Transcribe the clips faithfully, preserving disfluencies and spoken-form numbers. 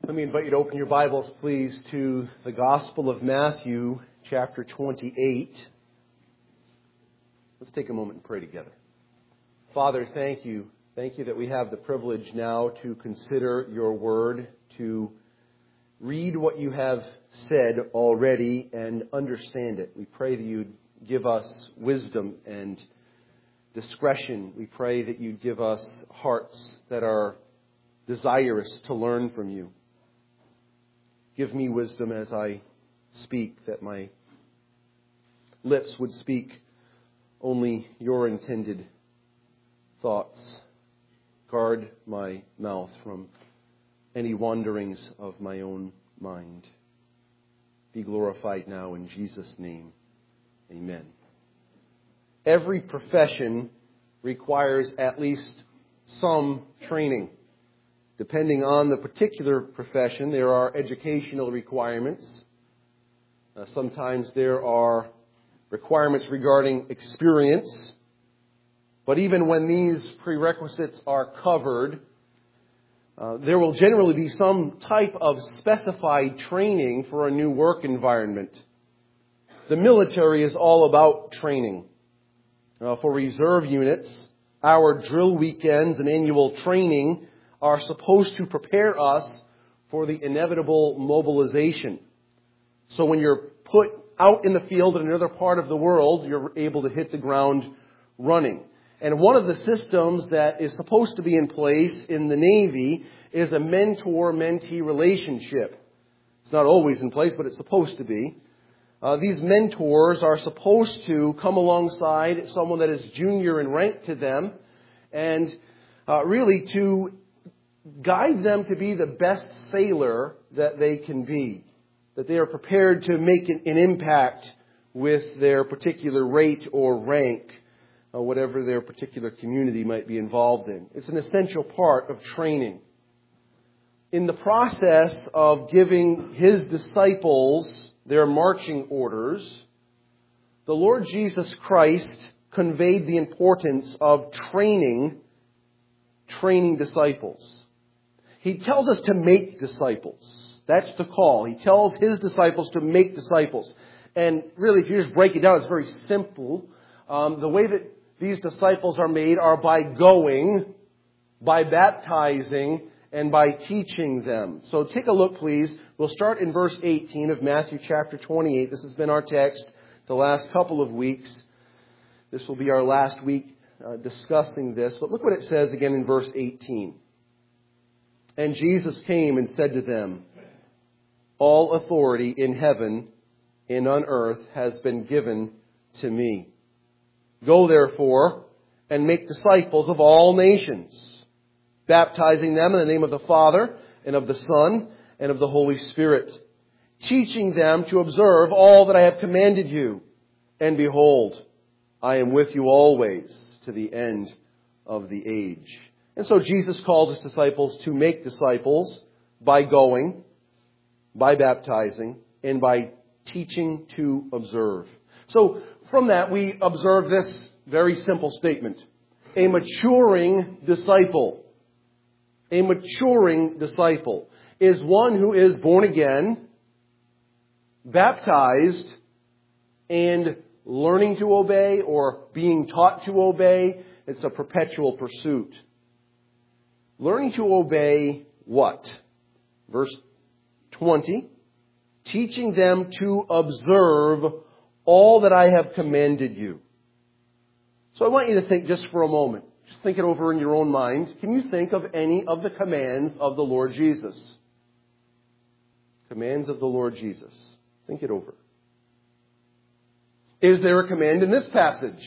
Let me invite you to open your Bibles, please, to the Gospel of Matthew, chapter twenty-eight. Let's take a moment and pray together. Father, thank you. Thank you that we have the privilege now to consider your word, to read what you have said already and understand it. We pray that you'd give us wisdom and discretion. We pray that you'd give us hearts that are desirous to learn from you. Give me wisdom as I speak, that my lips would speak only your intended thoughts. Guard my mouth from any wanderings of my own mind. Be glorified now in Jesus' name. Amen. Every profession requires at least some training. Depending on the particular profession, there are educational requirements. Uh, sometimes there are requirements regarding experience. But even when these prerequisites are covered, uh, there will generally be some type of specified training for a new work environment. The military is all about training. Uh, for reserve units, our drill weekends and annual training are supposed to prepare us for the inevitable mobilization. So when you're put out in the field in another part of the world, you're able to hit the ground running. And one of the systems that is supposed to be in place in the Navy is a mentor-mentee relationship. It's not always in place, but it's supposed to be. Uh, these mentors are supposed to come alongside someone that is junior in rank to them and uh, really to guide them to be the best sailor that they can be. That they are prepared to make an, an impact with their particular rate or rank, or whatever their particular community might be involved in. It's an essential part of training. In the process of giving His disciples their marching orders, the Lord Jesus Christ conveyed the importance of training, training disciples. He tells us to make disciples. That's the call. He tells His disciples to make disciples. And really, if you just break it down, it's very simple. Um, the way that these disciples are made are by going, by baptizing, and by teaching them. So take a look, please. We'll start in verse eighteen of Matthew chapter twenty-eight. This has been our text the last couple of weeks. This will be our last week uh, discussing this. But look what it says again in verse eighteen. And Jesus came and said to them, all authority in heaven and on earth has been given to me. Go therefore and make disciples of all nations, baptizing them in the name of the Father and of the Son and of the Holy Spirit, teaching them to observe all that I have commanded you. And behold, I am with you always to the end of the age. And so Jesus called His disciples to make disciples by going, by baptizing, and by teaching to observe. So from that we observe this very simple statement. A maturing disciple, a maturing disciple is one who is born again, baptized, and learning to obey or being taught to obey. It's a perpetual pursuit. Learning to obey what? Verse twenty. Teaching them to observe all that I have commanded you. So I want you to think just for a moment. Just think it over in your own mind. Can you think of any of the commands of the Lord Jesus? Commands of the Lord Jesus. Think it over. Is there a command in this passage?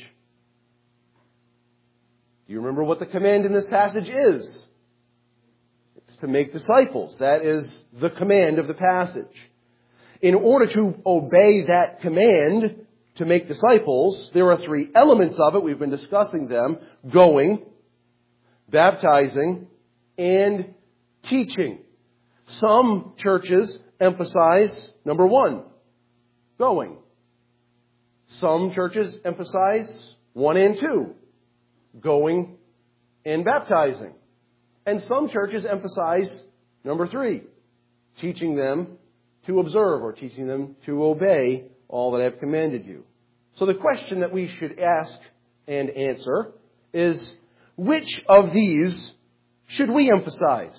Do you remember what the command in this passage is? It's to make disciples. That is the command of the passage. In order to obey that command to make disciples, there are three elements of it. We've been discussing them. Going, baptizing, and teaching. Some churches emphasize, number one, going. Some churches emphasize one and two, going and baptizing. And some churches emphasize number three, teaching them to observe or teaching them to obey all that I have commanded you. So the question that we should ask and answer is, which of these should we emphasize?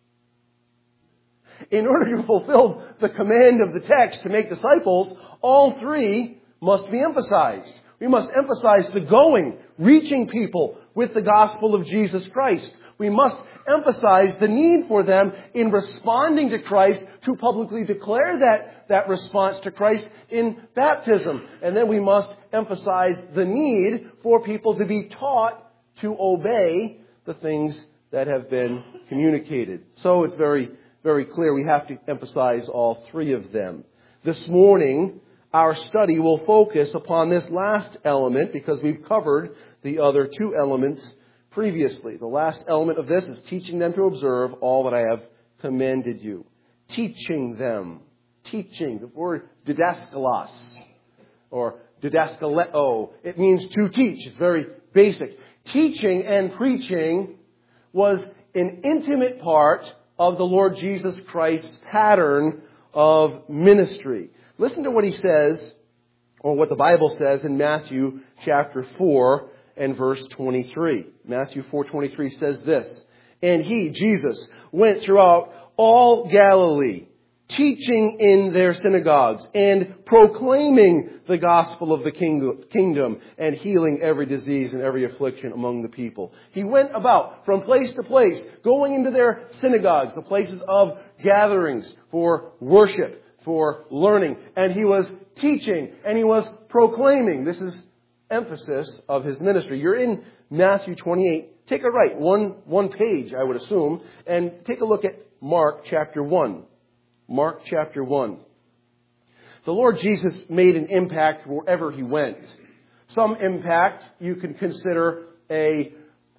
In order to fulfill the command of the text to make disciples, all three must be emphasized. We must emphasize the going, reaching people with the gospel of Jesus Christ. We must emphasize the need for them in responding to Christ to publicly declare that, that response to Christ in baptism. And then we must emphasize the need for people to be taught to obey the things that have been communicated. So it's very, very clear we have to emphasize all three of them. This morning, our study will focus upon this last element because we've covered the other two elements previously. The last element of this is teaching them to observe all that I have commanded you. Teaching them. Teaching. The word didaskalos or didaskaleo. It means to teach. It's very basic. Teaching and preaching was an intimate part of the Lord Jesus Christ's pattern of ministry. Listen to what he says, or what the Bible says in Matthew chapter four and verse twenty-three. Matthew four twenty-three says this, "And he, Jesus, went throughout all Galilee, teaching in their synagogues and proclaiming the gospel of the kingdom and healing every disease and every affliction among the people." He went about from place to place, going into their synagogues, the places of gatherings for worship, for learning. And he was teaching and he was proclaiming. This is emphasis of his ministry. You're in Matthew twenty-eight. Take a right, one, one page, I would assume, and take a look at Mark chapter one. Mark chapter one. The Lord Jesus made an impact wherever he went. Some impact you can consider a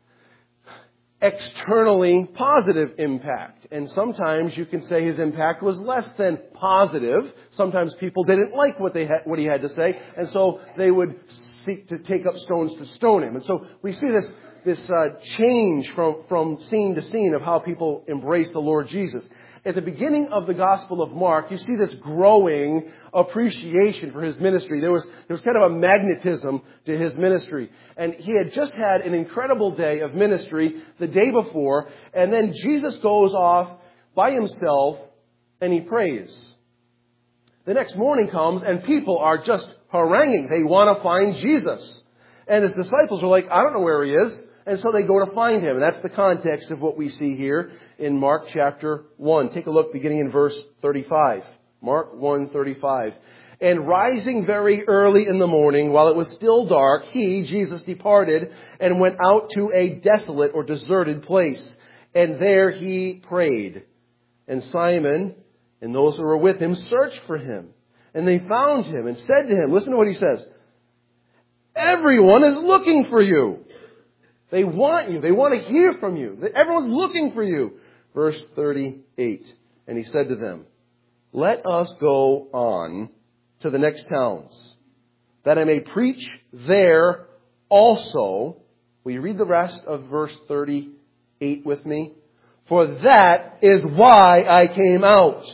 externally positive impact. And sometimes you can say his impact was less than positive. Sometimes people didn't like what they had, what he had to say, and so they would seek to take up stones to stone him. And so we see this this uh, change from, from scene to scene of how people embrace the Lord Jesus. At the beginning of the Gospel of Mark, you see this growing appreciation for his ministry. There was, there was kind of a magnetism to his ministry. And he had just had an incredible day of ministry the day before. And then Jesus goes off by himself and he prays. The next morning comes and people are just haranguing. They want to find Jesus. And his disciples are like, I don't know where he is. And so they go to find him. And that's the context of what we see here in Mark chapter one. Take a look beginning in verse thirty-five. Mark one thirty-five. "And rising very early in the morning, while it was still dark, he, Jesus, departed and went out to a desolate or deserted place. And there he prayed. And Simon and those who were with him searched for him. And they found him and said to him," listen to what he says, "Everyone is looking for you." They want you. They want to hear from you. Everyone's looking for you. Verse thirty-eight. "And he said to them, let us go on to the next towns, that I may preach there also." Will you read the rest of verse thirty-eight with me? "For that is why I came out."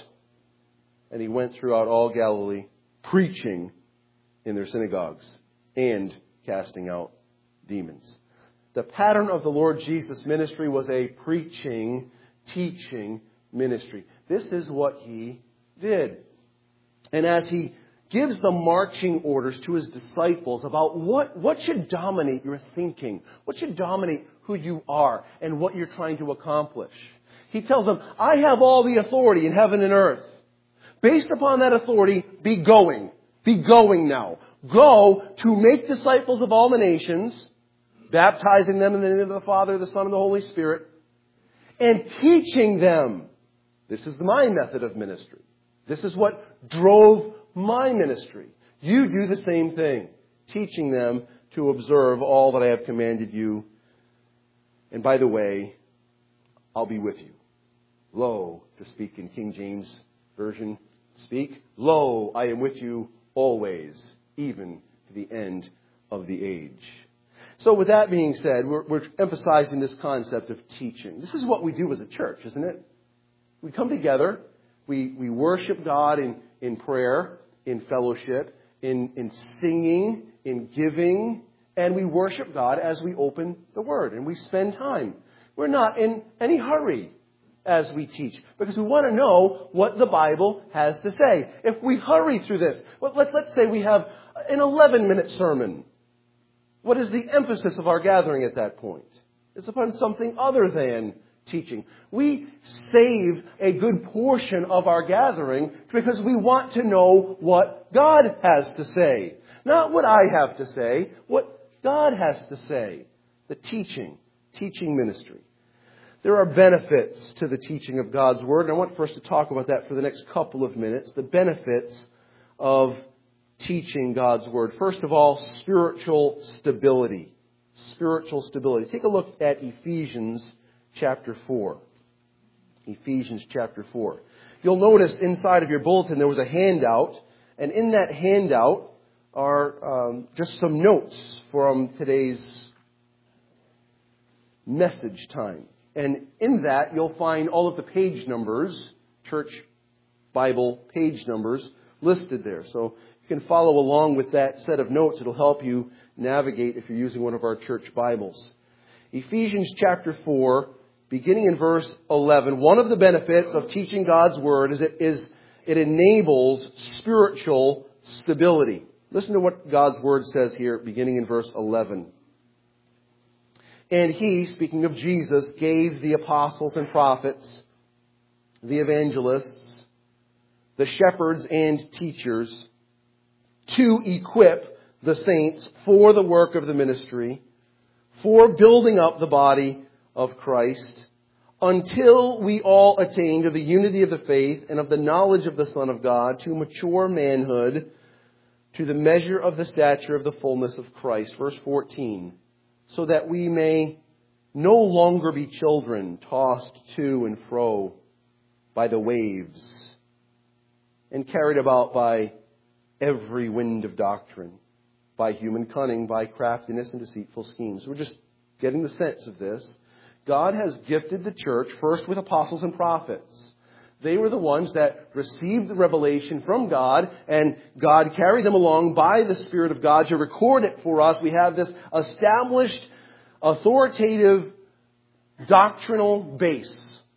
And he went throughout all Galilee, preaching in their synagogues and casting out demons. The pattern of the Lord Jesus' ministry was a preaching, teaching ministry. This is what he did. And as he gives the marching orders to his disciples about what, what should dominate your thinking, what should dominate who you are and what you're trying to accomplish, he tells them, I have all the authority in heaven and earth. Based upon that authority, be going. Be going now. Go to make disciples of all the nations, baptizing them in the name of the Father, the Son, and the Holy Spirit, and teaching them. This is my method of ministry. This is what drove my ministry. You do the same thing, teaching them to observe all that I have commanded you. And by the way, I'll be with you. Lo, to speak in King James Version, speak, lo, I am with you always, even to the end of the age. So with that being said, we're, we're emphasizing this concept of teaching. This is what we do as a church, isn't it? We come together, We, we worship God in, in prayer, in fellowship, in, in singing, in giving, and we worship God as we open the Word and we spend time. We're not in any hurry as we teach, because we want to know what the Bible has to say. If we hurry through this, let's, let's say we have an eleven-minute sermon. What is the emphasis of our gathering at that point? It's upon something other than teaching. We save a good portion of our gathering because we want to know what God has to say. Not what I have to say, what God has to say. The teaching, teaching ministry. There are benefits to the teaching of God's Word, and I want for us to talk about that for the next couple of minutes. The benefits of teaching God's Word. First of all, spiritual stability. Spiritual stability. Take a look at Ephesians chapter four. Ephesians chapter four. You'll notice inside of your bulletin there was a handout, and in that handout are um, just some notes from today's message time. And in that, you'll find all of the page numbers, church Bible page numbers, listed there. So you can follow along with that set of notes. It'll help you navigate if you're using one of our church Bibles. Ephesians chapter four, beginning in verse eleven. One of the benefits of teaching God's Word is it, is it enables spiritual stability. Listen to what God's Word says here, beginning in verse eleven. And He, speaking of Jesus, gave the apostles and prophets, the evangelists, the shepherds and teachers to equip the saints for the work of the ministry, for building up the body of Christ, until we all attain to the unity of the faith and of the knowledge of the Son of God, to mature manhood, to the measure of the stature of the fullness of Christ. Verse fourteen. So that we may no longer be children tossed to and fro by the waves and carried about by every wind of doctrine, by human cunning, by craftiness and deceitful schemes. We're just getting the sense of this. God has gifted the church first with apostles and prophets. They were the ones that received the revelation from God, and God carried them along by the Spirit of God to record it for us. We have this established, authoritative, doctrinal base.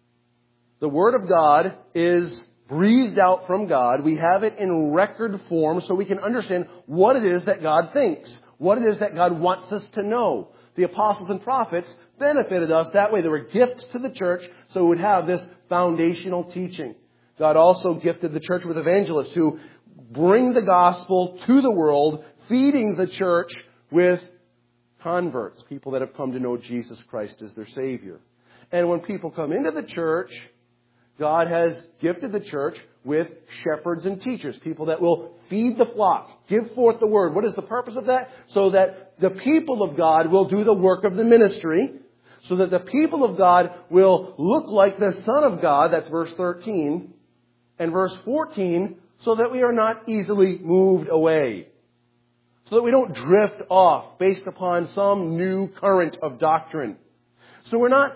The Word of God is breathed out from God. We have it in record form so we can understand what it is that God thinks, what it is that God wants us to know. The apostles and prophets benefited us that way. They were gifts to the church, so we would have this foundational teaching. God also gifted the church with evangelists who bring the gospel to the world, feeding the church with converts, people that have come to know Jesus Christ as their Savior. And when people come into the church, God has gifted the church with shepherds and teachers, people that will feed the flock, give forth the word. What is the purpose of that? So that the people of God will do the work of the ministry, so that the people of God will look like the Son of God, that's verse thirteen, and verse fourteen, so that we are not easily moved away, so that we don't drift off based upon some new current of doctrine. So we're not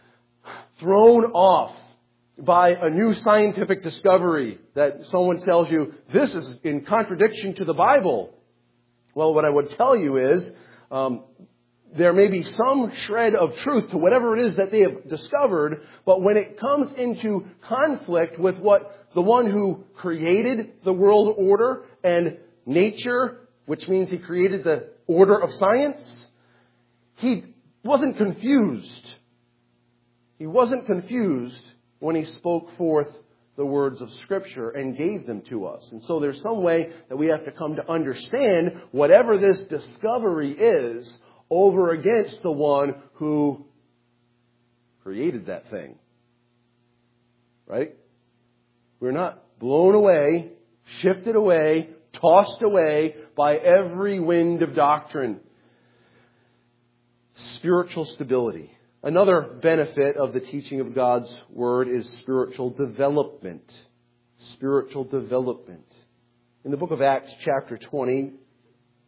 thrown off by a new scientific discovery that someone tells you, this is in contradiction to the Bible. Well, what I would tell you is, um, there may be some shred of truth to whatever it is that they have discovered, but when it comes into conflict with what the one who created the world order and nature, which means he created the order of science, he wasn't confused. He wasn't confused when he spoke forth the words of Scripture and gave them to us. And so there's some way that we have to come to understand whatever this discovery is over against the one who created that thing. Right? We're not blown away, shifted away, tossed away by every wind of doctrine. Spiritual stability. Another benefit of the teaching of God's Word is spiritual development. Spiritual development. In the book of Acts chapter twenty,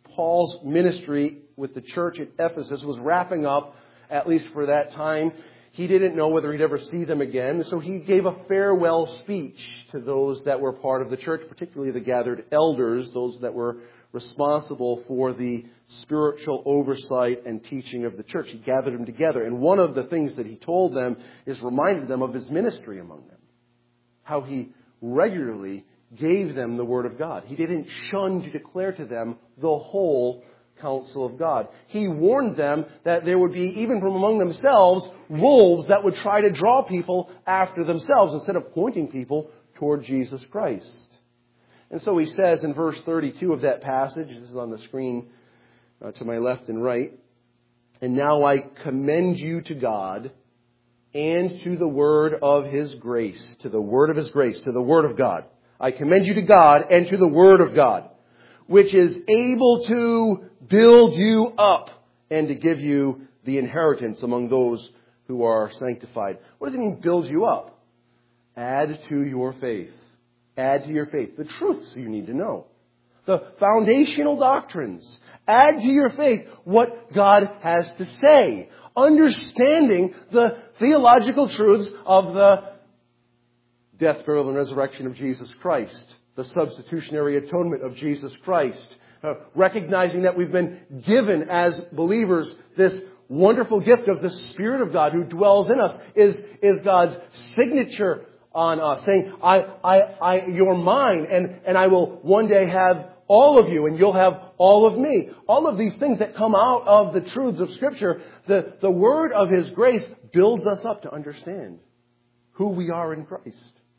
Paul's ministry with the church at Ephesus was wrapping up, at least for that time. He didn't know whether he'd ever see them again, so he gave a farewell speech to those that were part of the church, particularly the gathered elders, those that were responsible for the spiritual oversight and teaching of the church. He gathered them together. And one of the things that he told them is reminded them of his ministry among them. How he regularly gave them the Word of God. He didn't shun to declare to them the whole counsel of God. He warned them that there would be, even from among themselves, wolves that would try to draw people after themselves instead of pointing people toward Jesus Christ. And so he says in verse thirty-two of that passage, this is on the screen uh, to my left and right, "And now I commend you to God and to the word of His grace," to the word of His grace, to the word of God. "I commend you to God and to the word of God, which is able to build you up and to give you the inheritance among those who are sanctified." What does it mean, build you up? Add to your faith. Add to your faith the truths you need to know. The foundational doctrines. Add to your faith what God has to say. Understanding the theological truths of the death, burial, and resurrection of Jesus Christ. The substitutionary atonement of Jesus Christ. Uh, recognizing that we've been given as believers this wonderful gift of the Spirit of God who dwells in us is, is God's signature on us, saying, I, I, I, you're mine, and, and I will one day have all of you, and you'll have all of me. All of these things that come out of the truths of Scripture, the, the word of His grace builds us up to understand who we are in Christ.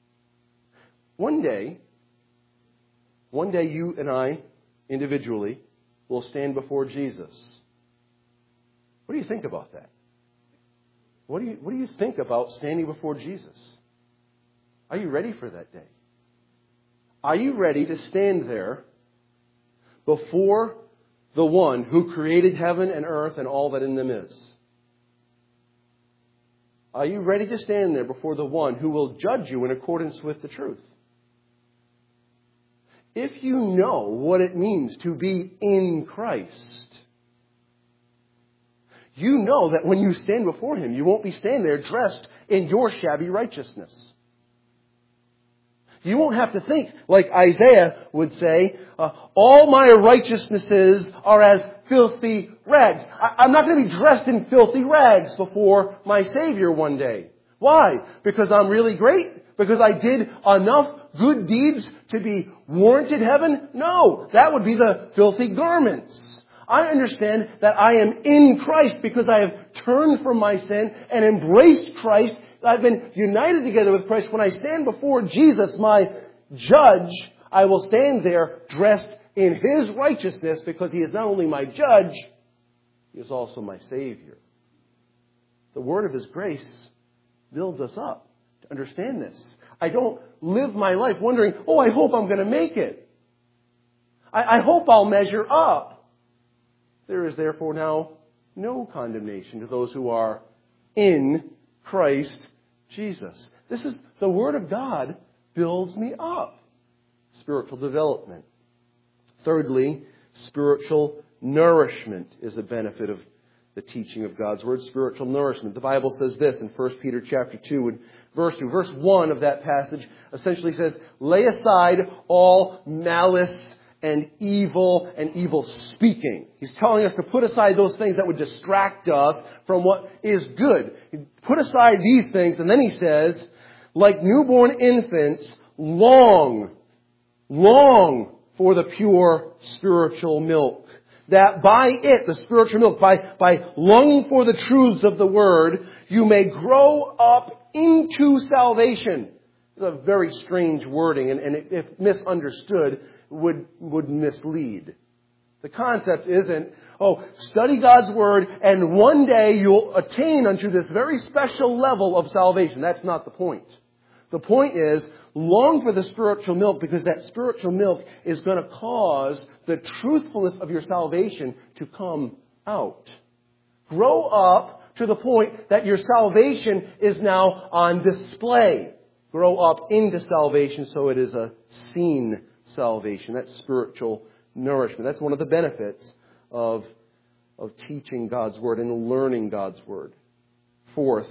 One day, one day you and I, individually, will stand before Jesus. What do you think about that? What do you, what do you think about standing before Jesus? Are you ready for that day? Are you ready to stand there before the one who created heaven and earth and all that in them is? Are you ready to stand there before the one who will judge you in accordance with the truth? If you know what it means to be in Christ, you know that when you stand before Him, you won't be standing there dressed in your shabby righteousness. You won't have to think, like Isaiah would say, uh, all my righteousnesses are as filthy rags. I- I'm not going to be dressed in filthy rags before my Savior one day. Why? Because I'm really great? Because I did enough good deeds to be warranted heaven? No, that would be the filthy garments. I understand that I am in Christ because I have turned from my sin and embraced Christ. I've been united together with Christ. When I stand before Jesus, my judge, I will stand there dressed in His righteousness because He is not only my judge, He is also my Savior. The word of His grace builds us up to understand this. I don't live my life wondering, oh, I hope I'm going to make it. I, I hope I'll measure up. There is therefore now no condemnation to those who are in Christ Jesus. This is the Word of God builds me up. Spiritual development. Thirdly, spiritual nourishment is a benefit of the teaching of God's Word. Spiritual nourishment. The Bible says this in First Peter chapter two and verse two. Verse one of that passage essentially says, lay aside all malice and evil and evil speaking. He's telling us to put aside those things that would distract us from what is good. Put aside these things, and then he says, like newborn infants, long, long for the pure spiritual milk. That by it, the spiritual milk, by, by longing for the truths of the Word, you may grow up into salvation. It's a very strange wording, and, and if misunderstood, would, would mislead. The concept isn't, oh, study God's Word, and one day you'll attain unto this very special level of salvation. That's not the point. The point is, long for the spiritual milk, because that spiritual milk is going to cause the truthfulness of your salvation to come out. Grow up to the point that your salvation is now on display. Grow up into salvation so it is a seen salvation. That's spiritual nourishment. That's one of the benefits of, of teaching God's Word and learning God's Word. Fourth,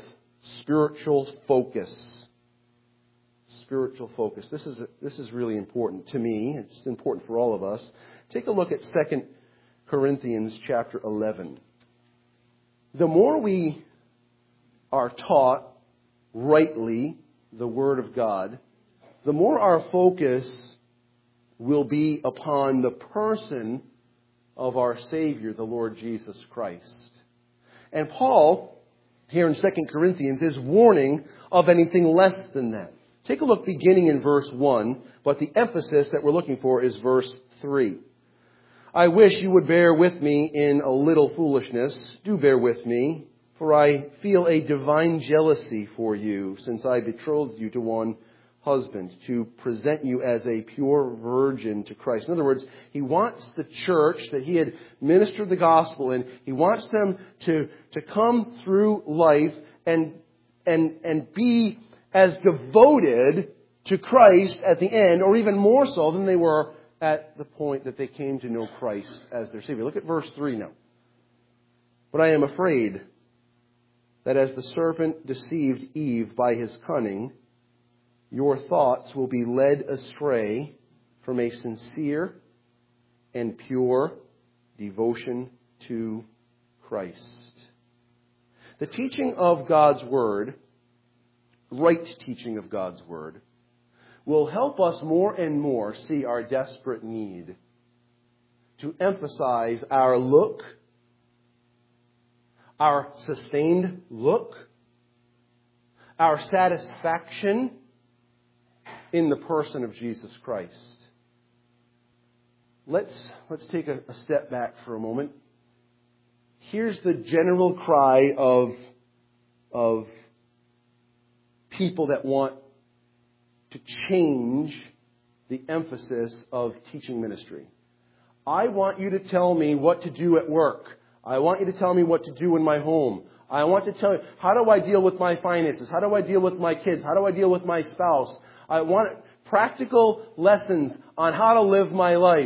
Spiritual focus. Spiritual focus. This is, this is really important to me. It's important for all of us. Take a look at Second Corinthians chapter eleven. The more we are taught rightly the Word of God, the more our focus will be upon the person of our Savior, the Lord Jesus Christ. And Paul, here in Second Corinthians, is warning of anything less than that. Take a look beginning in verse one, but the emphasis that we're looking for is verse three. I wish you would bear with me in a little foolishness. Do bear with me, for I feel a divine jealousy for you, since I betrothed you to one husband, to present you as a pure virgin to Christ. In other words, he wants the church that he had ministered the gospel in, he wants them to, to come through life and, and, and be as devoted to Christ at the end, or even more so than they were at the point that they came to know Christ as their Savior. Look at verse three now. But I am afraid that as the serpent deceived Eve by his cunning, your thoughts will be led astray from a sincere and pure devotion to Christ. The teaching of God's Word, right teaching of God's Word, will help us more and more see our desperate need to emphasize our look, our sustained look, our satisfaction in the person of Jesus Christ. Let's, let's take a, a step back for a moment. Here's the general cry of, of people that want to change the emphasis of teaching ministry. I want you to tell me what to do at work. I want you to tell me what to do in my home. I want to tell you, how do I deal with my finances? How do I deal with my kids? How do I deal with my spouse? I want practical lessons on how to live my life.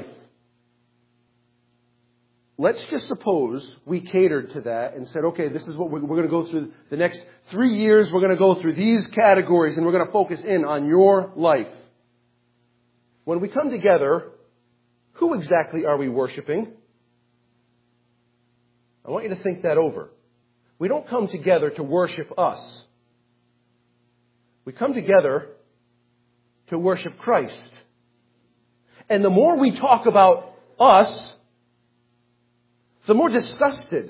Let's just suppose we catered to that and said, okay, this is what we're, we're going to go through the next three years. We're going to go through these categories and we're going to focus in on your life. When we come together, who exactly are we worshiping? I want you to think that over. We don't come together to worship us. We come together to worship Christ. And the more we talk about us, the more disgusted,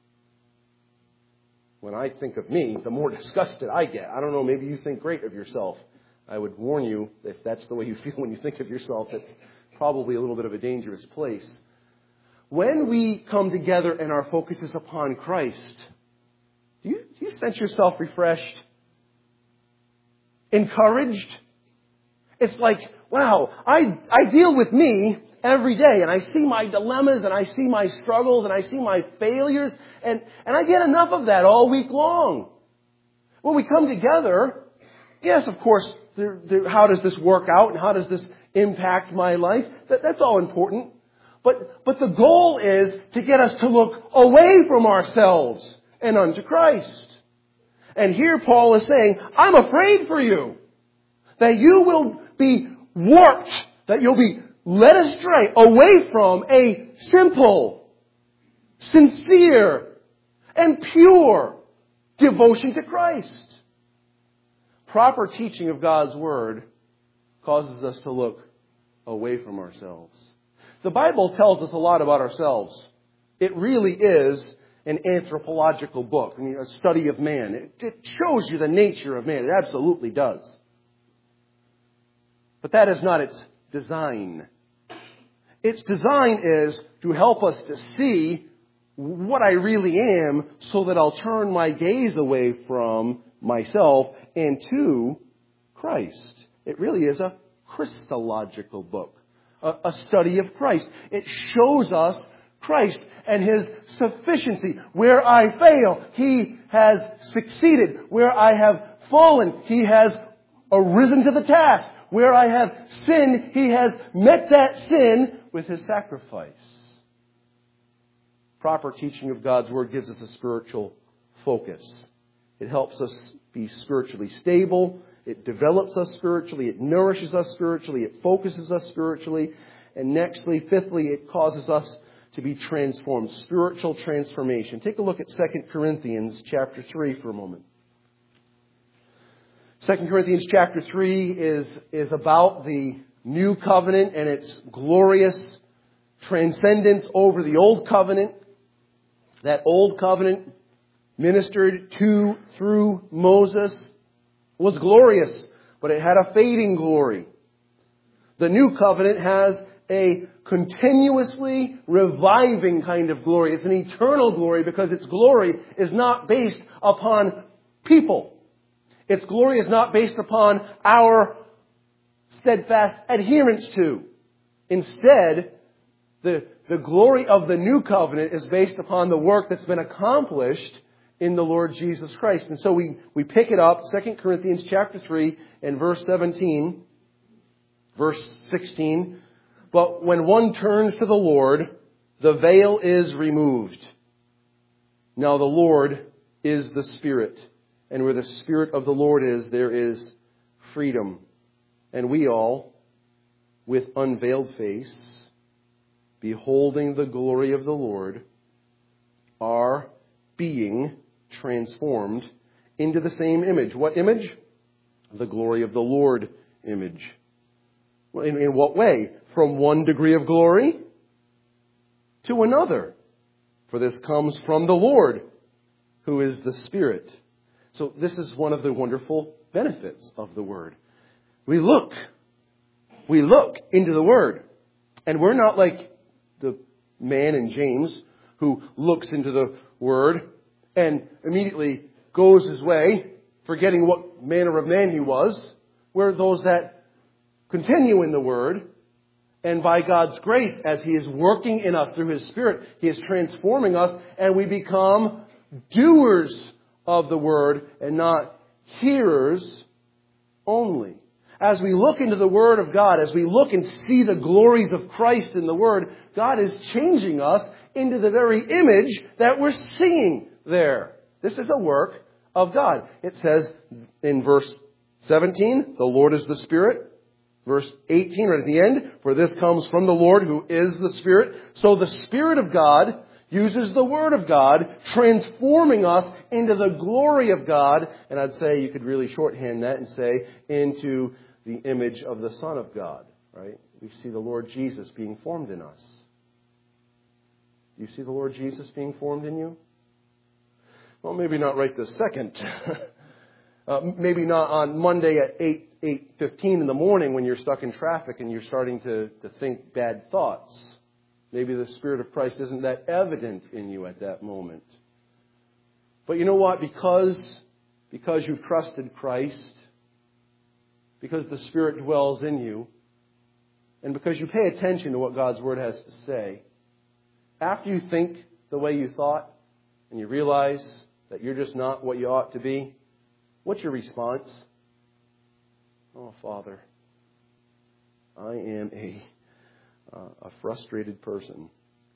when I think of me, the more disgusted I get. I don't know, maybe you think great of yourself. I would warn you, if that's the way you feel when you think of yourself, it's probably a little bit of a dangerous place. When we come together and our focus is upon Christ, do you, do you sense yourself refreshed? Encouraged? It's like, wow, I, I deal with me every day, and I see my dilemmas, and I see my struggles, and I see my failures, and, and I get enough of that all week long. When we come together, yes, of course, there, there, how does this work out, and how does this impact my life? That, that's all important. But, but the goal is to get us to look away from ourselves and unto Christ. And here Paul is saying, I'm afraid for you, that you will be warped, that you'll be led astray away from a simple, sincere, and pure devotion to Christ. Proper teaching of God's Word causes us to look away from ourselves. The Bible tells us a lot about ourselves. It really is an anthropological book, I mean, a study of man. It, it shows you the nature of man. It absolutely does. But that is not its design. Its design is to help us to see what I really am so that I'll turn my gaze away from myself and to Christ. It really is a Christological book, a, a study of Christ. It shows us Christ and His sufficiency. Where I fail, He has succeeded. Where I have fallen, He has arisen to the task. Where I have sinned, He has met that sin with His sacrifice. Proper teaching of God's Word gives us a spiritual focus. It helps us be spiritually stable. It develops us spiritually. It nourishes us spiritually. It focuses us spiritually. And nextly, fifthly, it causes us to be transformed. Spiritual transformation. Take a look at Second Corinthians chapter three for a moment. Second Corinthians chapter three is, is about the new covenant and its glorious transcendence over the old covenant. That old covenant ministered to through Moses was glorious, but it had a fading glory. The new covenant has a continuously reviving kind of glory. It's an eternal glory because its glory is not based upon people. Its glory is not based upon our steadfast adherence to. Instead, the, the glory of the new covenant is based upon the work that's been accomplished in the Lord Jesus Christ. And so we, we pick it up, Second Corinthians chapter three and verse seventeen, verse sixteen. But when one turns to the Lord, the veil is removed. Now the Lord is the Spirit. And where the Spirit of the Lord is, there is freedom. And we all, with unveiled face, beholding the glory of the Lord, are being transformed into the same image. What image? The glory of the Lord image. In, in what way? From one degree of glory to another. For this comes from the Lord, who is the Spirit. So this is one of the wonderful benefits of the Word. We look. We look into the Word. And we're not like the man in James who looks into the Word and immediately goes his way, forgetting what manner of man he was. We're those that continue in the Word. And by God's grace, as He is working in us through His Spirit, He is transforming us and we become doers of the Word and not hearers only. As we look into the Word of God, as we look and see the glories of Christ in the Word, God is changing us into the very image that we're seeing there. This is a work of God. It says in verse seventeen, the Lord is the Spirit. Verse eighteen, right at the end, for this comes from the Lord who is the Spirit. So the Spirit of God uses the Word of God, transforming us into the glory of God. And I'd say you could really shorthand that and say into the image of the Son of God. Right? We see the Lord Jesus being formed in us. Do you see the Lord Jesus being formed in you? Well, maybe not right this second. uh, maybe not on Monday at eight, eight fifteen in the morning when you're stuck in traffic and you're starting to, to think bad thoughts. Maybe the Spirit of Christ isn't that evident in you at that moment. But you know what? Because, because you've trusted Christ, because the Spirit dwells in you, and because you pay attention to what God's Word has to say, after you think the way you thought, and you realize that you're just not what you ought to be, what's your response? Oh, Father, I am a... Uh, a frustrated person.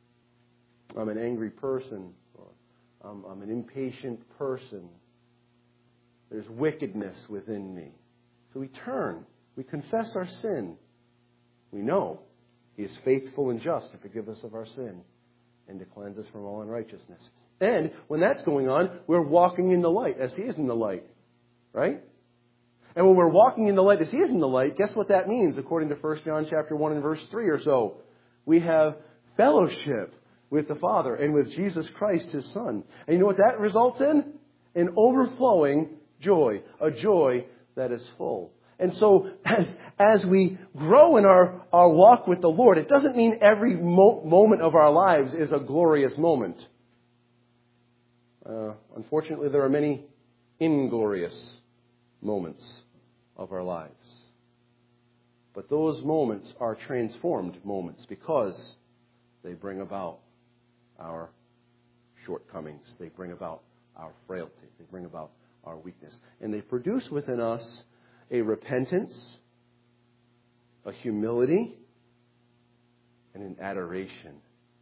I'm an angry person. I'm, I'm an impatient person. There's wickedness within me. So we turn. We confess our sin. We know He is faithful and just to forgive us of our sin and to cleanse us from all unrighteousness. And when that's going on, we're walking in the light as He is in the light. Right? And when we're walking in the light as He is in the light, guess what that means according to First John chapter one and verse three or so? We have fellowship with the Father and with Jesus Christ, His Son. And you know what that results in? An overflowing joy. A joy that is full. And so as, as we grow in our, our walk with the Lord, it doesn't mean every mo- moment of our lives is a glorious moment. Uh, unfortunately, there are many inglorious moments of our lives. But those moments are transformed moments because they bring about our shortcomings. They bring about our frailty. They bring about our weakness. And they produce within us a repentance, a humility, and an adoration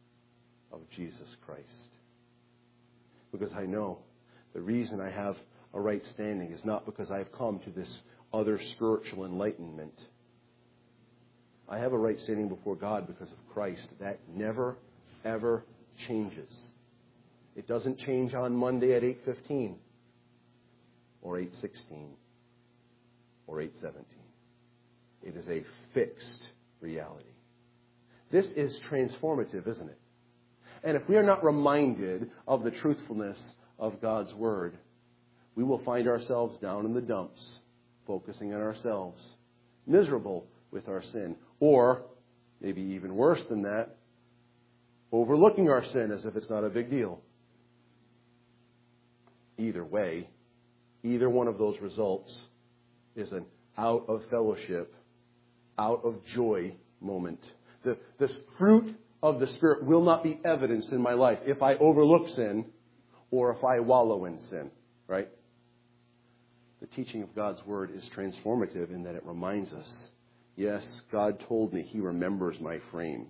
of Jesus Christ. Because I know the reason I have a right standing is not because I have come to this other spiritual enlightenment. I have a right standing before God because of Christ. That never, ever changes. It doesn't change on Monday at eight fifteen or eight sixteen or eight seventeen. It is a fixed reality. This is transformative, isn't it? And if we are not reminded of the truthfulness of God's Word, we will find ourselves down in the dumps, focusing on ourselves, miserable with our sin. Or, maybe even worse than that, overlooking our sin as if it's not a big deal. Either way, either one of those results is an out of fellowship, out of joy moment. The, the fruit of the Spirit will not be evidenced in my life if I overlook sin or if I wallow in sin, right? The teaching of God's Word is transformative in that it reminds us, yes, God told me He remembers my frame.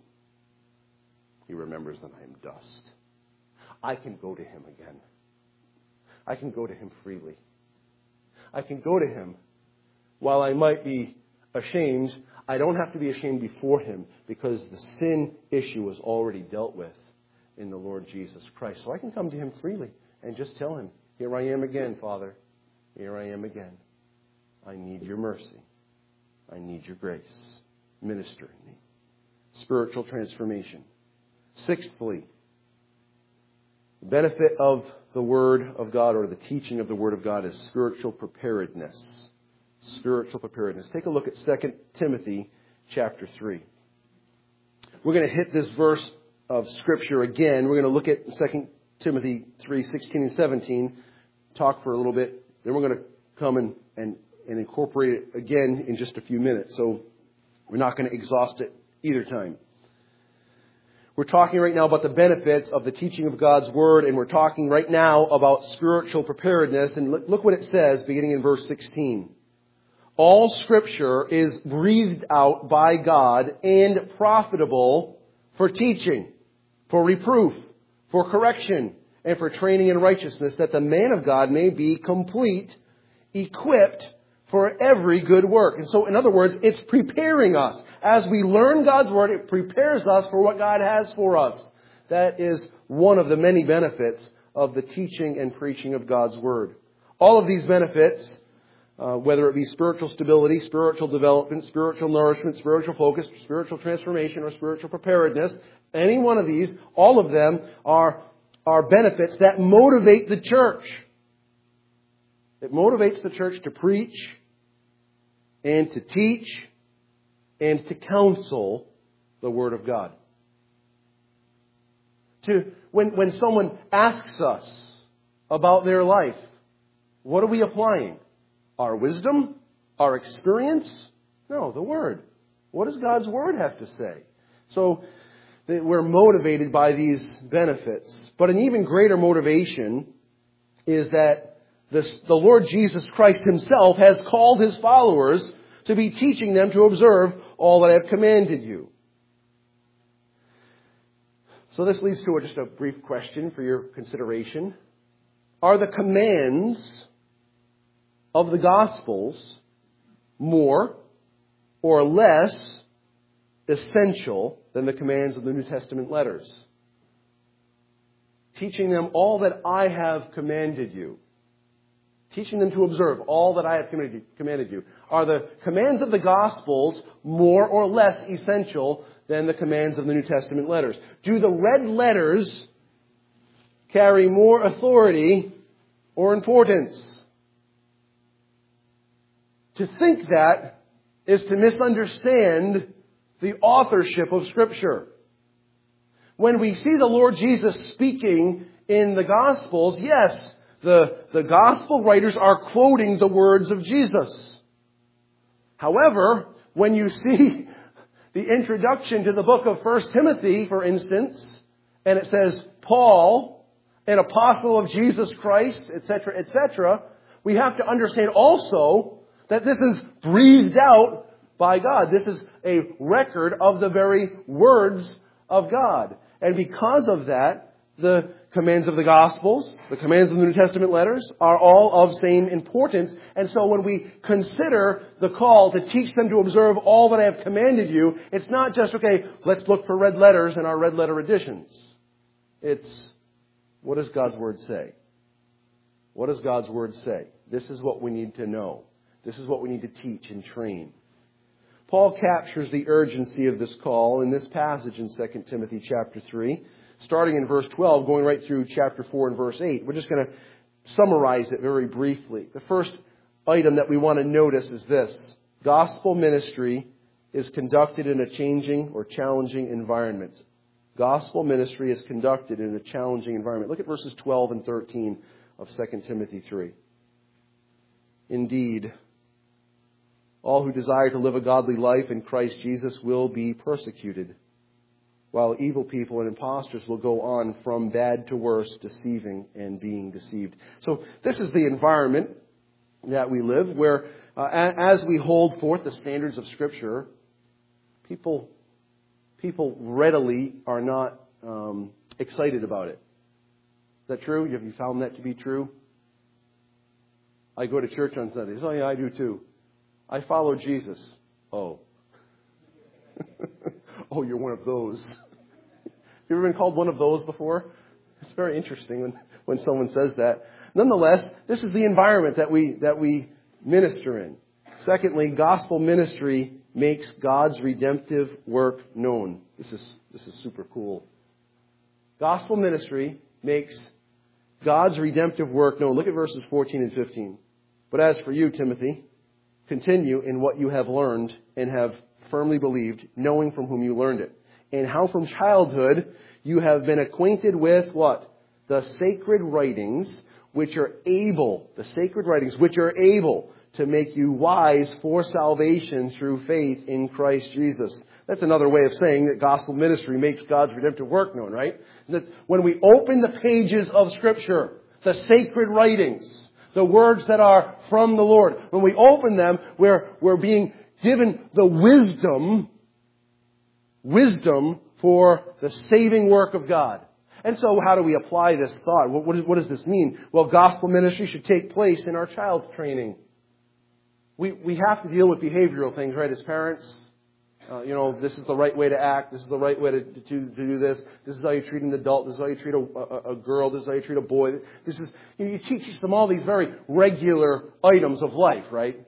He remembers that I am dust. I can go to Him again. I can go to Him freely. I can go to Him. While I might be ashamed, I don't have to be ashamed before Him because the sin issue was already dealt with in the Lord Jesus Christ. So I can come to Him freely and just tell Him, here I am again, Father. Here I am again. I need your mercy. I need your grace. Minister in me. Spiritual transformation. Sixthly, the benefit of the Word of God or the teaching of the Word of God is spiritual preparedness. Spiritual preparedness. Take a look at Second Timothy chapter three. We're going to hit this verse of Scripture again. We're going to look at Second Timothy three, sixteen and seventeen. Talk for a little bit. Then we're going to come and, and, and incorporate it again in just a few minutes. So we're not going to exhaust it either time. We're talking right now about the benefits of the teaching of God's Word, and we're talking right now about spiritual preparedness. And look, look what it says beginning in verse sixteen. All Scripture is breathed out by God and profitable for teaching, for reproof, for correction, and for training in righteousness, that the man of God may be complete, equipped for every good work. And so, in other words, it's preparing us. As we learn God's Word, it prepares us for what God has for us. That is one of the many benefits of the teaching and preaching of God's Word. All of these benefits, uh, whether it be spiritual stability, spiritual development, spiritual nourishment, spiritual focus, spiritual transformation, or spiritual preparedness, any one of these, all of them are, are benefits that motivate the church. It motivates the church to preach and to teach and to counsel the Word of God. To, when, when someone asks us about their life, what are we applying? Our wisdom? Our experience? No, the Word. What does God's Word have to say? So we're motivated by these benefits. But an even greater motivation is that This, the Lord Jesus Christ Himself has called His followers to be teaching them to observe all that I have commanded you. So this leads to just a brief question for your consideration. Are the commands of the Gospels more or less essential than the commands of the New Testament letters? Teaching them all that I have commanded you. Teaching them to observe all that I have commanded you. Are the commands of the Gospels more or less essential than the commands of the New Testament letters? Do the red letters carry more authority or importance? To think that is to misunderstand the authorship of Scripture. When we see the Lord Jesus speaking in the Gospels, yes, The, the gospel writers are quoting the words of Jesus. However, when you see the introduction to the book of First Timothy, for instance, and it says, Paul, an apostle of Jesus Christ, et cetera, et cetera, we have to understand also that this is breathed out by God. This is a record of the very words of God. And because of that, the commands of the Gospels, the commands of the New Testament letters, are all of same importance. And so when we consider the call to teach them to observe all that I have commanded you, it's not just, okay, let's look for red letters in our red letter editions. It's, what does God's Word say? What does God's Word say? This is what we need to know. This is what we need to teach and train. Paul captures the urgency of this call in this passage in Second Timothy chapter three. Starting in verse twelve, going right through chapter four and verse eight. We're just going to summarize it very briefly. The first item that we want to notice is this. Gospel ministry is conducted in a changing or challenging environment. Gospel ministry is conducted in a challenging environment. Look at verses twelve and thirteen of Second Timothy three. Indeed, all who desire to live a godly life in Christ Jesus will be persecuted, while evil people and impostors will go on from bad to worse, deceiving and being deceived. So this is the environment that we live, where uh, as we hold forth the standards of Scripture, people people readily are not um, excited about it. Is that true? Have you found that to be true? I go to church on Sundays. Oh, yeah, I do too. I follow Jesus. Oh. Oh, you're one of those. You ever been called one of those before? It's very interesting when, when someone says that. Nonetheless, this is the environment that we that we minister in. Secondly, gospel ministry makes God's redemptive work known. This is this is super cool. Gospel ministry makes God's redemptive work known. Look at verses fourteen and fifteen. But as for you, Timothy, continue in what you have learned and have firmly believed, knowing from whom you learned it, and how from childhood you have been acquainted with what? The sacred writings, which are able, the sacred writings, which are able to make you wise for salvation through faith in Christ Jesus. That's another way of saying that gospel ministry makes God's redemptive work known, right? That when we open the pages of Scripture, the sacred writings, the words that are from the Lord, when we open them, we're, we're being given the wisdom, wisdom for the saving work of God. And so how do we apply this thought? What, what, is, what does this mean? Well, gospel ministry should take place in our child's training. We, we have to deal with behavioral things, right, as parents. Uh, you know, this is the right way to act. This is the right way to, to, to do this. This is how you treat an adult. This is how you treat a, a, a girl. This is how you treat a boy. This is, you, know, you teach them all these very regular items of life, right?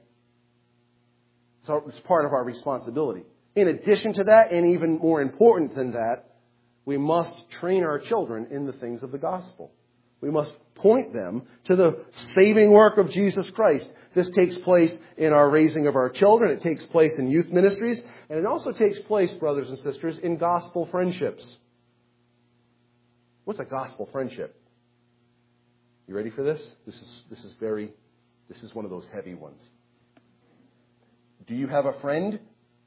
So it's part of our responsibility. In addition to that, and even more important than that, we must train our children in the things of the gospel. We must point them to the saving work of Jesus Christ. This takes place in our raising of our children. It takes place in youth ministries. And it also takes place, brothers and sisters, in gospel friendships. What's a gospel friendship? You ready for this? This is, this is very, this is one of those heavy ones. Do you have a friend?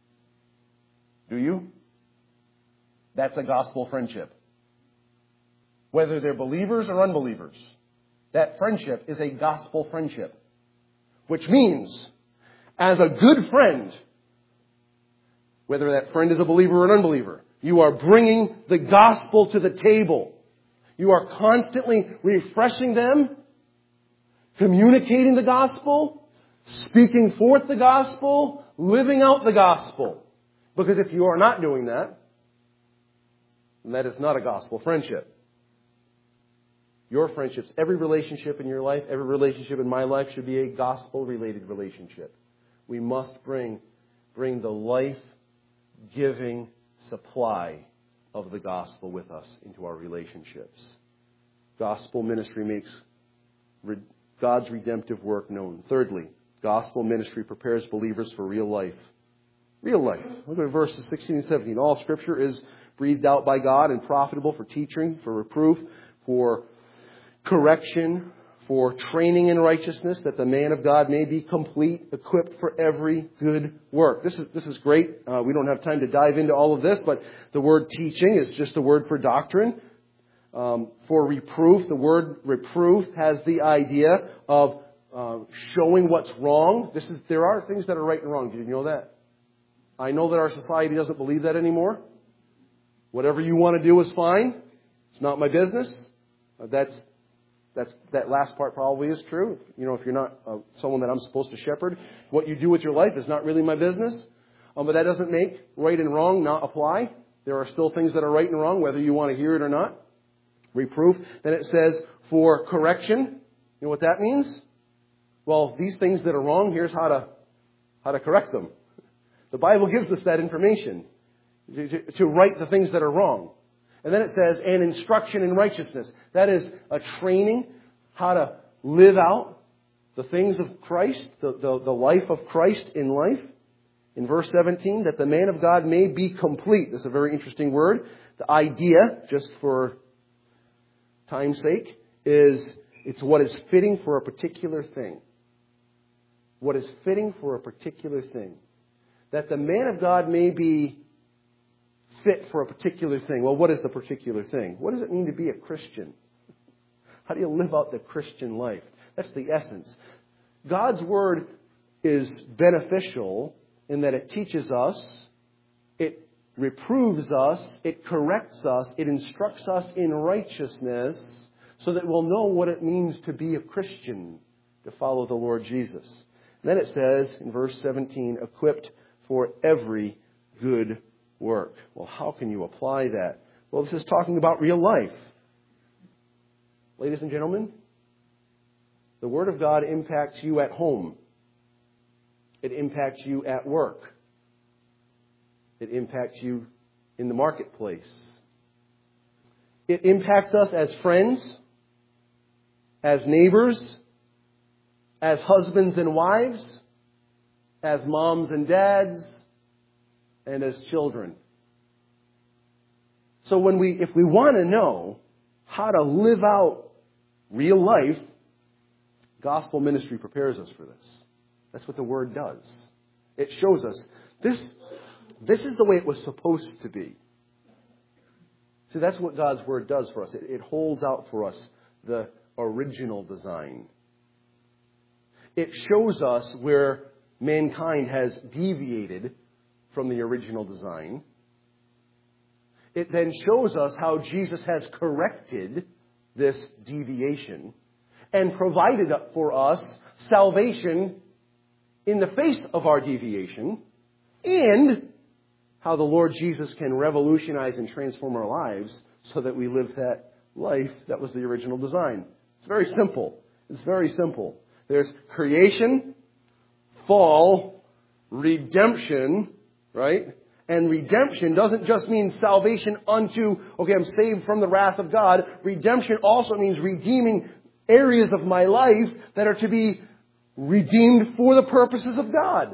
Do you? That's a gospel friendship. Whether they're believers or unbelievers, that friendship is a gospel friendship. Which means, as a good friend, whether that friend is a believer or an unbeliever, you are bringing the gospel to the table. You are constantly refreshing them, communicating the gospel, speaking forth the gospel, living out the gospel. Because if you are not doing that, then that is not a gospel friendship. Your friendships, every relationship in your life, every relationship in my life should be a gospel-related relationship. We must bring, bring the life-giving supply of the gospel with us into our relationships. Gospel ministry makes God's redemptive work known. Thirdly, gospel ministry prepares believers for real life. Real life. Look at verses sixteen and seventeen. All Scripture is breathed out by God and profitable for teaching, for reproof, for correction, for training in righteousness, that the man of God may be complete, equipped for every good work. This is this is great. Uh, we don't have time to dive into all of this, but the word teaching is just a word for doctrine. Um, for reproof, the word reproof has the idea of uh, showing what's wrong. This is there are things that are right and wrong. Did you know that? I know that our society doesn't believe that anymore. Whatever you want to do is fine. It's not my business. Uh, that's that's that last part probably is true. You know, if you're not uh, someone that I'm supposed to shepherd, what you do with your life is not really my business. Um, but that doesn't make right and wrong not apply. There are still things that are right and wrong, whether you want to hear it or not. Reproof. Then it says for correction. You know what that means? Well, these things that are wrong, here's how to how to correct them. The Bible gives us that information to, to, to right the things that are wrong. And then it says, and instruction in righteousness. That is a training how to live out the things of Christ, the, the, the life of Christ in life. In verse seventeen, that the man of God may be complete. This is a very interesting word. The idea, just for time's sake, is it's what is fitting for a particular thing. What is fitting for a particular thing. That the man of God may be fit for a particular thing. Well, what is the particular thing? What does it mean to be a Christian? How do you live out the Christian life? That's the essence. God's Word is beneficial in that it teaches us, it reproves us, it corrects us, it instructs us in righteousness so that we'll know what it means to be a Christian, to follow the Lord Jesus. And then it says in verse seventeen, equipped for every good work. Well, how can you apply that? Well, this is talking about real life. Ladies and gentlemen, the Word of God impacts you at home. It impacts you at work. It impacts you in the marketplace. It impacts us as friends, as neighbors, as husbands and wives, as moms and dads, and as children. So when we, if we want to know how to live out real life, gospel ministry prepares us for this. That's what the Word does. It shows us this, this is the way it was supposed to be. See, that's what God's Word does for us. It, it holds out for us the original design. It shows us where mankind has deviated from the original design. It then shows us how Jesus has corrected this deviation and provided for us salvation in the face of our deviation, and how the Lord Jesus can revolutionize and transform our lives so that we live that life that was the original design. It's very simple. It's very simple. There's creation, fall, redemption, right? And redemption doesn't just mean salvation unto, okay, I'm saved from the wrath of God. Redemption also means redeeming areas of my life that are to be redeemed for the purposes of God.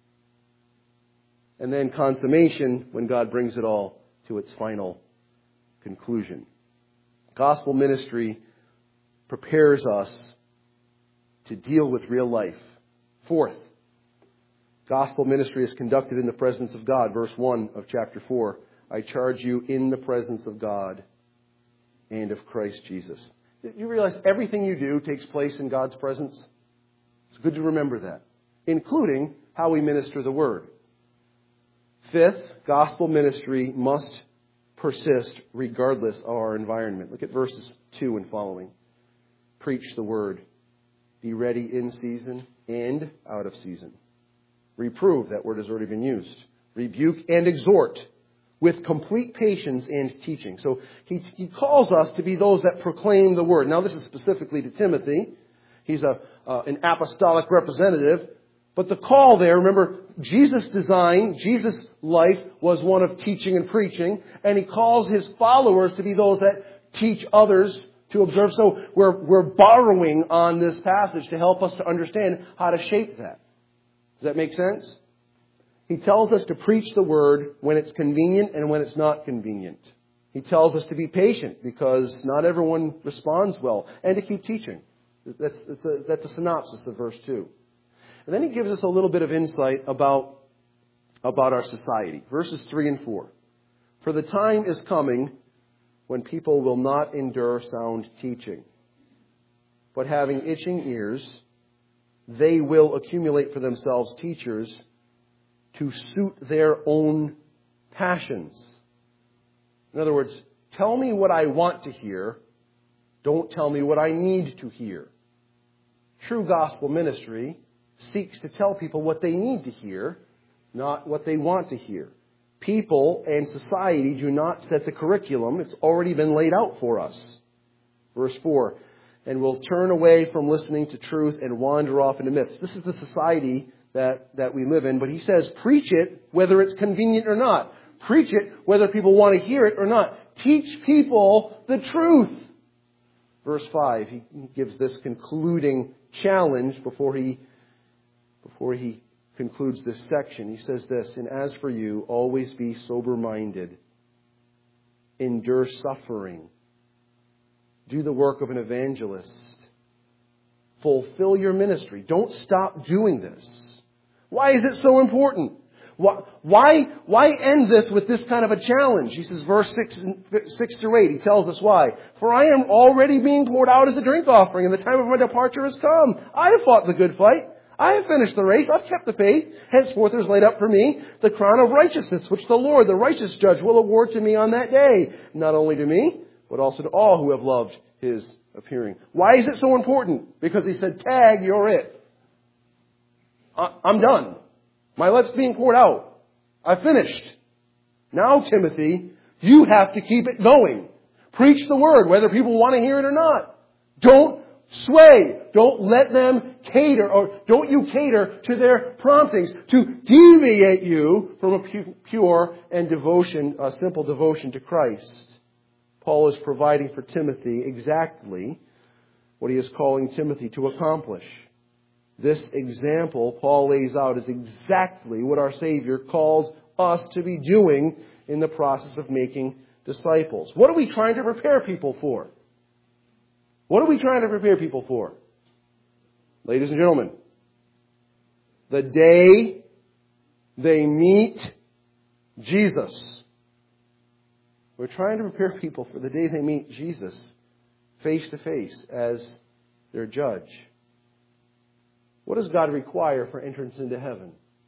And then consummation, when God brings it all to its final conclusion. Gospel ministry prepares us to deal with real life. Fourth, gospel ministry is conducted in the presence of God. Verse one of chapter four. I charge you in the presence of God and of Christ Jesus. Do you realize everything you do takes place in God's presence? It's good to remember that, including how we minister the Word. Fifth, gospel ministry must persist regardless of our environment. Look at verses two and following. Preach the Word. Be ready in season and out of season. Reprove, that word has already been used. Rebuke and exhort with complete patience and teaching. So he, he calls us to be those that proclaim the Word. Now this is specifically to Timothy. He's a uh, an apostolic representative. But the call there, remember, Jesus' design, Jesus' life was one of teaching and preaching. And he calls his followers to be those that teach others to observe. So we're, we're borrowing on this passage to help us to understand how to shape that. Does that make sense? He tells us to preach the Word when it's convenient and when it's not convenient. He tells us to be patient because not everyone responds well. And to keep teaching. That's, that's, a, that's a synopsis of verse two. And then he gives us a little bit of insight about, about our society. Verses three and four. For the time is coming when people will not endure sound teaching, but having itching ears, they will accumulate for themselves teachers to suit their own passions. In other words, tell me what I want to hear Don't tell me what I need to hear. True gospel ministry seeks to tell people what they need to hear, not what they want to hear. People and society do not set the curriculum. It's already been laid out for us. Verse four, and will turn away from listening to truth and wander off into myths. This is the society that, that we live in. But he says, preach it whether it's convenient or not. Preach it whether people want to hear it or not. Teach people the truth. Verse five, he gives this concluding challenge before he, before he concludes this section. He says this, and as for you, always be sober-minded. Endure suffering. Do the work of an evangelist. Fulfill your ministry. Don't stop doing this. Why is it so important? Why, why end this with this kind of a challenge? He says, verse six, six through eight, he tells us why. For I am already being poured out as a drink offering, and the time of my departure has come. I have fought the good fight. I have finished the race. I've kept the faith. Henceforth there is laid up for me the crown of righteousness, which the Lord, the righteous judge, will award to me on that day. Not only to me, but also to all who have loved His appearing. Why is it so important? Because he said, tag, you're it. I'm done. My life's being poured out. I've finished. Now, Timothy, you have to keep it going. Preach the word, whether people want to hear it or not. Don't sway. Don't let them cater, or don't you cater to their promptings to deviate you from a pure and devotion, a simple devotion to Christ. Paul is providing for Timothy exactly what he is calling Timothy to accomplish. This example Paul lays out is exactly what our Savior calls us to be doing in the process of making disciples. What are we trying to prepare people for? What are we trying to prepare people for? Ladies and gentlemen, the day they meet Jesus. We're trying to prepare people for the day they meet Jesus face to face as their judge. What does God require for entrance into heaven?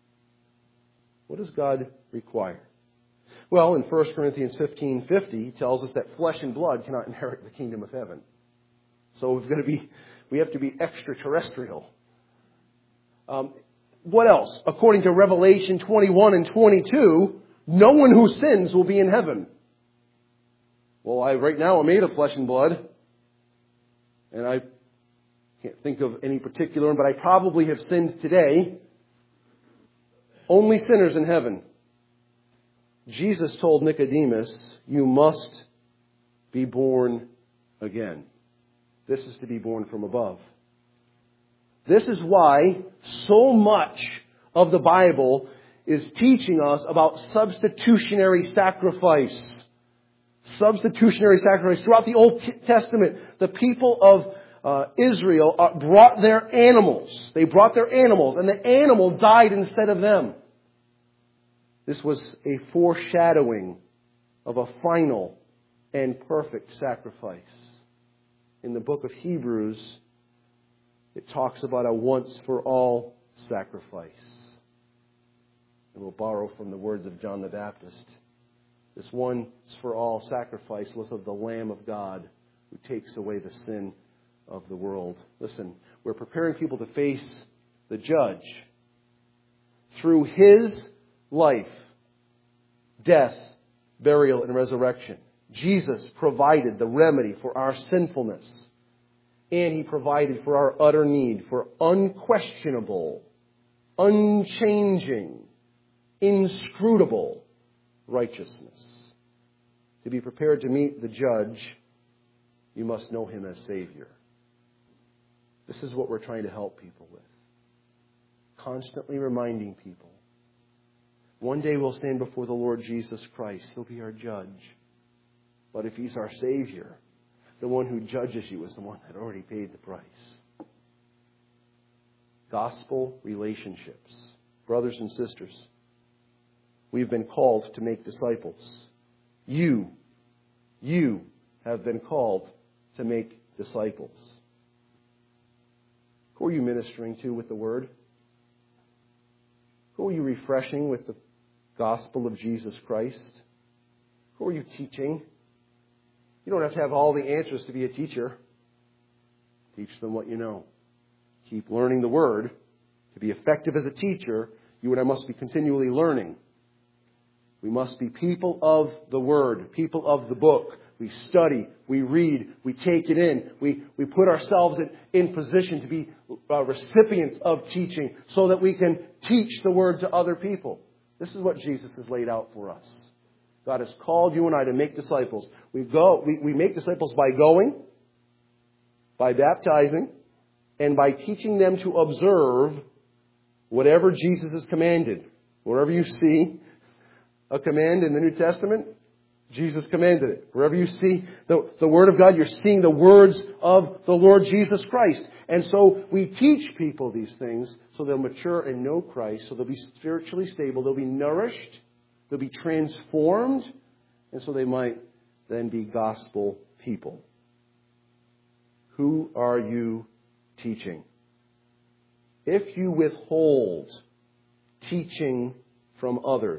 What does God require? Well, in First Corinthians fifteen fifty, he tells us that flesh and blood cannot inherit the kingdom of heaven. So we've got to be, we have to be extraterrestrial. Um, what else? According to Revelation twenty-one and twenty-two, no one who sins will be in heaven. Well, I right now I'm made of flesh and blood, and I can't think of any particular one, but I probably have sinned today. Only sinners in heaven. Jesus told Nicodemus, you must be born again. This is to be born from above. This is why so much of the Bible is teaching us about substitutionary sacrifice. Substitutionary sacrifice. Throughout the Old Testament, the people of uh, Israel uh, brought their animals. They brought their animals, and the animal died instead of them. This was a foreshadowing of a final and perfect sacrifice. In the book of Hebrews, it talks about a once-for-all sacrifice. And we'll borrow from the words of John the Baptist. This once-for-all sacrifice was of the Lamb of God who takes away the sin of the world. Listen, we're preparing people to face the judge. Through His life, death, burial, and resurrection, Jesus provided the remedy for our sinfulness. And He provided for our utter need for unquestionable, unchanging, inscrutable righteousness. To be prepared to meet the judge, you must know Him as Savior. This is what we're trying to help people with. Constantly reminding people. One day we'll stand before the Lord Jesus Christ. He'll be our judge. But if He's our Savior, the one who judges you is the one that already paid the price. Gospel relationships. Brothers and sisters, we've been called to make disciples. You, you have been called to make disciples. Who are you ministering to with the Word? Who are you refreshing with the gospel of Jesus Christ? Who are you teaching? You don't have to have all the answers to be a teacher. Teach them what you know. Keep learning the Word. To be effective as a teacher, you and I must be continually learning. We must be people of the Word, people of the book. We study, we read, we take it in. We, we put ourselves in, in position to be uh, recipients of teaching so that we can teach the Word to other people. This is what Jesus has laid out for us. God has called you and I to make disciples. We go, we, we make disciples by going, by baptizing, and by teaching them to observe whatever Jesus has commanded. Wherever you see a command in the New Testament, Jesus commanded it. Wherever you see the, the Word of God, you're seeing the words of the Lord Jesus Christ. And so we teach people these things so they'll mature and know Christ, so they'll be spiritually stable, they'll be nourished, they'll be transformed, and so they might then be gospel people. Who are you teaching? If you withhold teaching from others,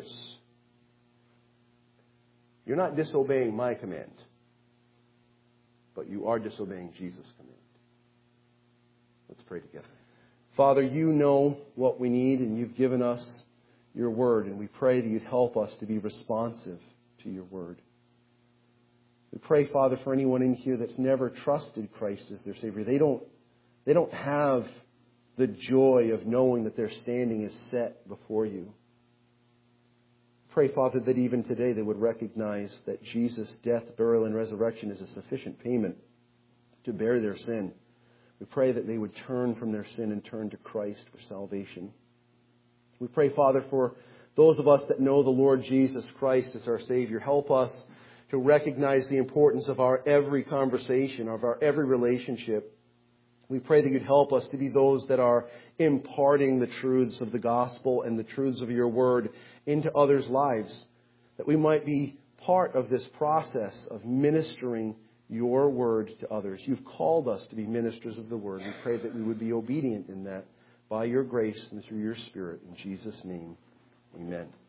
you're not disobeying my command, but you are disobeying Jesus' command. Let's pray together. Father, you know what we need, and you've given us your word, and we pray that you'd help us to be responsive to your word. We pray, Father, for anyone in here that's never trusted Christ as their Savior. They don't, they don't have the joy of knowing that their standing is set before you. Pray, Father, that even today they would recognize that Jesus' death, burial, and resurrection is a sufficient payment to bear their sin. We pray that they would turn from their sin and turn to Christ for salvation. We pray, Father, for those of us that know the Lord Jesus Christ as our Savior. Help us to recognize the importance of our every conversation, of our every relationship. We pray that you'd help us to be those that are imparting the truths of the gospel and the truths of your word into others' lives, that we might be part of this process of ministering your word to others. You've called us to be ministers of the word. We pray that we would be obedient in that by your grace and through your Spirit. In Jesus' name, amen.